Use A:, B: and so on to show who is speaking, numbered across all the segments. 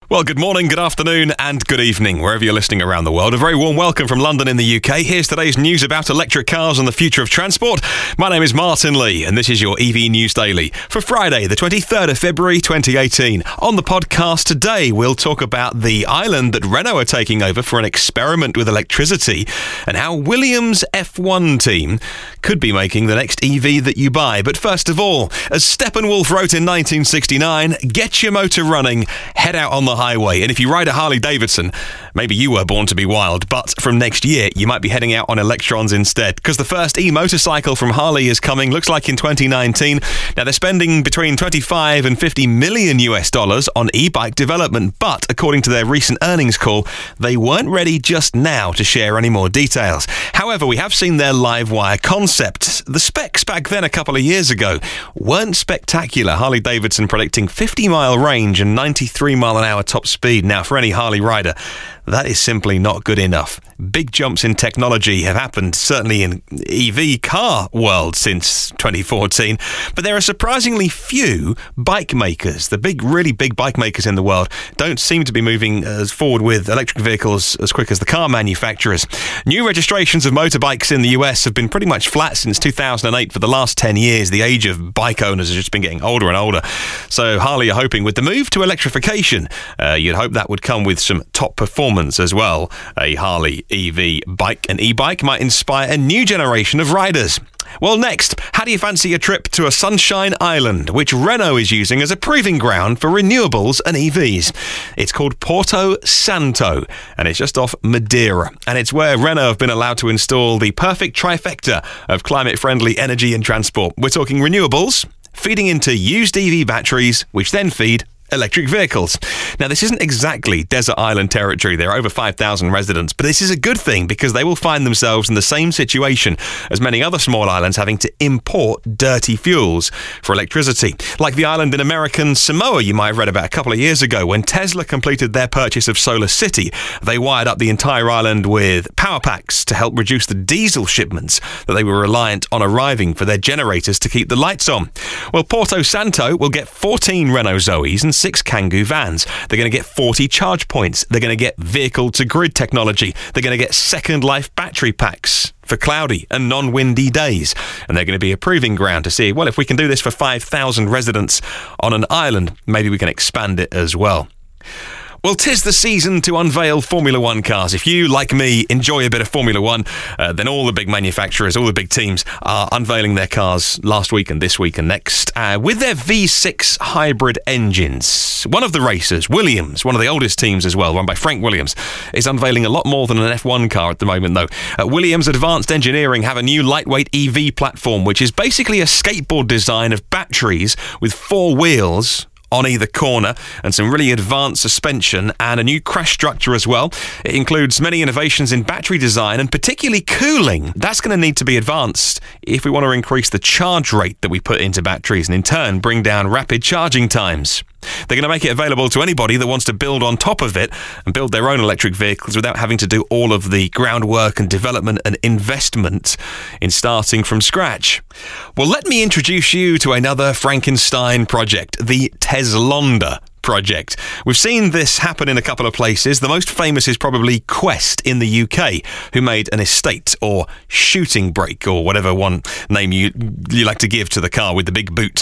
A: Well, good morning, good afternoon, and good evening, wherever you're listening around the world. A very warm welcome from London in the UK. Here's today's news about electric cars and the future of transport. My name is Martin Lee, and this is your EV News Daily for Friday, the 23rd of February, 2018. On the podcast today, we'll talk about the island that Renault are taking over for an experiment with electricity, and how Williams' F1 team could be making the next EV that you buy. But first of all, as Steppenwolf wrote in 1969, get your motor running, head out on the highway. And if you ride a Harley Davidson, maybe you were born to be wild, but from next year you might be heading out on electrons instead, because the first e-motorcycle from Harley is coming, looks like in 2019. Now they're spending between 25 and 50 million US dollars on e-bike development, but according to their recent earnings call, they weren't ready just now to share any more details. However, we have seen their live wire concept. The specs back then a couple of years ago weren't spectacular. Harley Davidson predicting 50-mile range and 93-mile-an-hour top speed. Now, for any Harley rider, that is simply not good enough. Big jumps in technology have happened, certainly in EV car world since 2014, but there are surprisingly few bike makers. The really big bike makers in the world don't seem to be moving as forward with electric vehicles as quick as the car manufacturers. New registrations of motorbikes in the US have been pretty much flat since 2008 for the last 10 years. The age of bike owners has just been getting older and older. So Harley are hoping with the move to electrification, you'd hope that would come with some top performance as well. A Harley EV bike, an e-bike, might inspire a new generation of riders. Well, next, how do you fancy a trip to a sunshine island, which Renault is using as a proving ground for renewables and EVs? It's called Porto Santo, and it's just off Madeira. And it's where Renault have been allowed to install the perfect trifecta of climate-friendly energy and transport. We're talking renewables, feeding into used EV batteries, which then feed electric vehicles. Now, this isn't exactly desert island territory. There are over 5,000 residents, but this is a good thing because they will find themselves in the same situation as many other small islands, having to import dirty fuels for electricity. Like the island in American Samoa you might have read about a couple of years ago. When Tesla completed their purchase of Solar City, they wired up the entire island with power packs to help reduce the diesel shipments that they were reliant on arriving for their generators to keep the lights on. Well, Porto Santo will get 14 Renault Zoes and 6 Kangoo vans. They're going to get 40 charge points. They're going to get vehicle-to-grid technology. They're going to get second life battery packs for cloudy and non-windy days. And they're going to be a proving ground to see, well, if we can do this for 5,000 residents on an island, maybe we can expand it as well. Well, 'tis the season to unveil Formula One cars. If you, like me, enjoy a bit of Formula One, then all the big manufacturers, all the big teams are unveiling their cars last week and this week and next with their V6 hybrid engines. One of the racers, Williams, one of the oldest teams as well, run by Frank Williams, is unveiling a lot more than an F1 car at the moment, though. Williams Advanced Engineering have a new lightweight EV platform, which is basically a skateboard design of batteries with 4 wheels on either corner and some really advanced suspension and a new crash structure as well. It includes many innovations in battery design and particularly cooling. That's going to need to be advanced if we want to increase the charge rate that we put into batteries and in turn bring down rapid charging times. They're going to make it available to anybody that wants to build on top of it and build their own electric vehicles without having to do all of the groundwork and development and investment in starting from scratch. Well, let me introduce you to another Frankenstein project, the Teslonda project. We've seen this happen in a couple of places. The most famous is probably Quest in the UK, who made an estate or shooting brake or whatever one name you like to give to the car with the big boot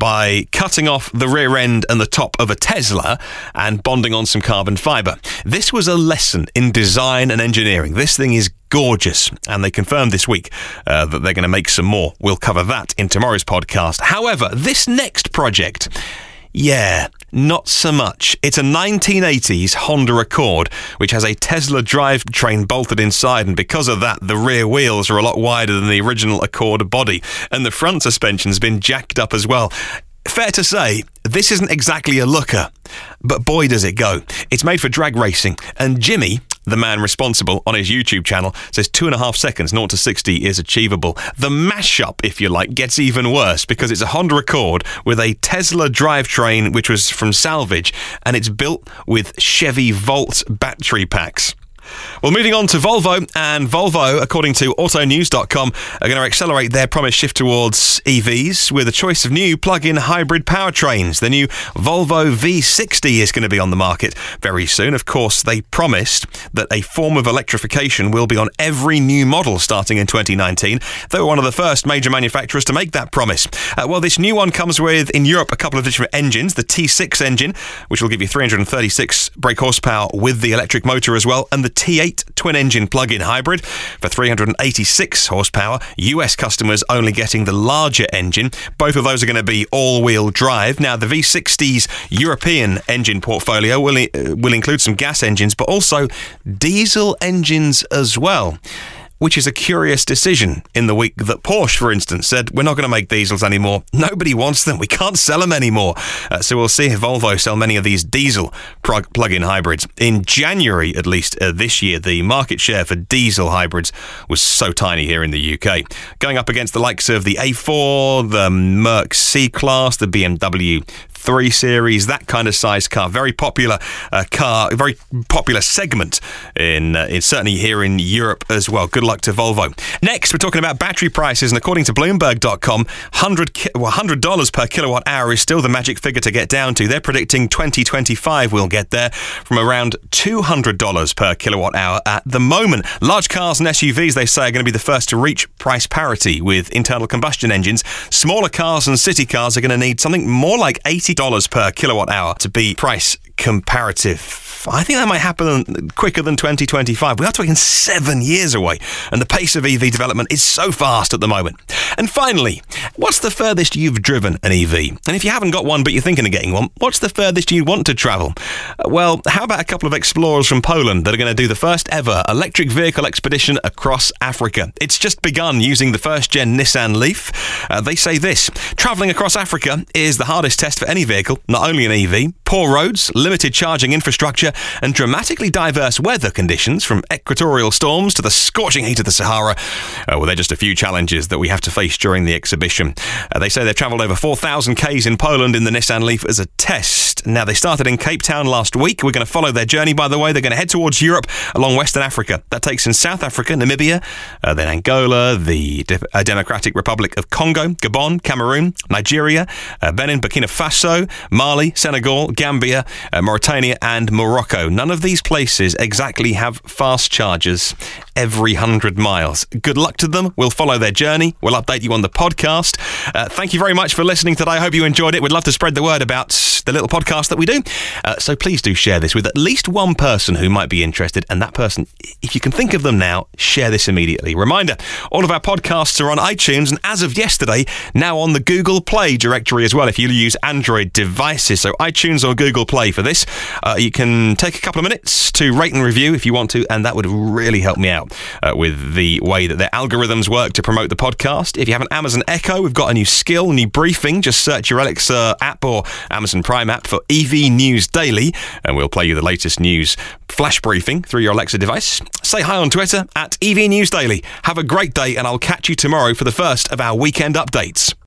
A: by cutting off the rear end and the top of a Tesla and bonding on some carbon fibre. This was a lesson in design and engineering. This thing is gorgeous, and they confirmed this week that they're going to make some more. We'll cover that in tomorrow's podcast. However, this next project, yeah, not so much. It's a 1980s Honda Accord, which has a Tesla drivetrain bolted inside, and because of that, the rear wheels are a lot wider than the original Accord body, and the front suspension's been jacked up as well. Fair to say, this isn't exactly a looker, but boy does it go. It's made for drag racing, and Jimmy, the man responsible, on his YouTube channel says 2.5 seconds 0 to 60 is achievable. The mashup, if you like, gets even worse because it's a Honda Accord with a Tesla drivetrain which was from salvage, and it's built with Chevy Volt battery packs. Well, moving on to Volvo, and Volvo, according to autonews.com, are going to accelerate their promised shift towards EVs with a choice of new plug-in hybrid powertrains. The new Volvo V60 is going to be on the market very soon. Of course, they promised that a form of electrification will be on every new model starting in 2019. They were one of the first major manufacturers to make that promise. Well, this new one comes with, in Europe, a couple of different engines. The T6 engine, which will give you 336 brake horsepower with the electric motor as well, and the T8 twin-engine plug-in hybrid for 386 horsepower. US customers only getting the larger engine. Both of those are going to be all-wheel drive. Now, the V60's European engine portfolio will include some gas engines, but also diesel engines as well, which is a curious decision in the week that Porsche, for instance, said, we're not going to make diesels anymore. Nobody wants them. We can't sell them anymore. So we'll see if Volvo sell many of these diesel plug-in hybrids. In January, at least this year, the market share for diesel hybrids was so tiny here in the UK. Going up against the likes of the A4, the Merc C-Class, the BMW 3 Series, that kind of size car. Very popular car, very popular segment in certainly here in Europe as well. Good luck to Volvo. Next, we're talking about battery prices, and according to Bloomberg.com, $100 per kilowatt hour is still the magic figure to get down to. They're predicting 2025 will get there from around $200 per kilowatt hour at the moment. Large cars and SUVs, they say, are going to be the first to reach price parity with internal combustion engines. Smaller cars and city cars are going to need something more like $80 per kilowatt hour to be price comparative. I think that might happen quicker than 2025. We are talking 7 years away, and the pace of EV development is so fast at the moment. And finally, what's the furthest you've driven an EV? And if you haven't got one but you're thinking of getting one, what's the furthest you want to travel? Well, how about a couple of explorers from Poland that are going to do the first ever electric vehicle expedition across Africa? It's just begun using the first-gen Nissan Leaf. They say this: travelling across Africa is the hardest test for any vehicle, not only an EV. Poor roads, limited charging infrastructure, and dramatically diverse weather conditions, from equatorial storms to the scorching heat of the Sahara. Well, they're just a few challenges that we have to face during the exhibition. They say they've travelled over 4,000 Ks in Poland in the Nissan Leaf as a test. Now, they started in Cape Town last week. We're going to follow their journey, by the way. They're going to head towards Europe along Western Africa. That takes in South Africa, Namibia, then Angola, the Democratic Republic of Congo, Gabon, Cameroon, Nigeria, Benin, Burkina Faso, Mali, Senegal, Gambia, Mauritania and Morocco. None of these places exactly have fast chargers every 100 miles. Good luck to them. We'll follow their journey. We'll update you on the podcast. Thank you very much for listening today. I hope you enjoyed it. We'd love to spread the word about the little podcast that we do. So please do share this with at least one person who might be interested. And that person, if you can think of them now, share this immediately. Reminder, all of our podcasts are on iTunes, and as of yesterday, now on the Google Play directory as well if you use Android devices. So iTunes or Google Play for this. You can take a couple of minutes to rate and review if you want to, and that would really help me out with the way that their algorithms work to promote the podcast. If you have an Amazon Echo, we've got a new skill, new briefing. Just search your Alexa app or Amazon Prime app for EV News Daily, and we'll play you the latest news flash briefing through your Alexa device. Say hi on Twitter at EV News Daily. Have a great day, and I'll catch you tomorrow for the first of our weekend updates.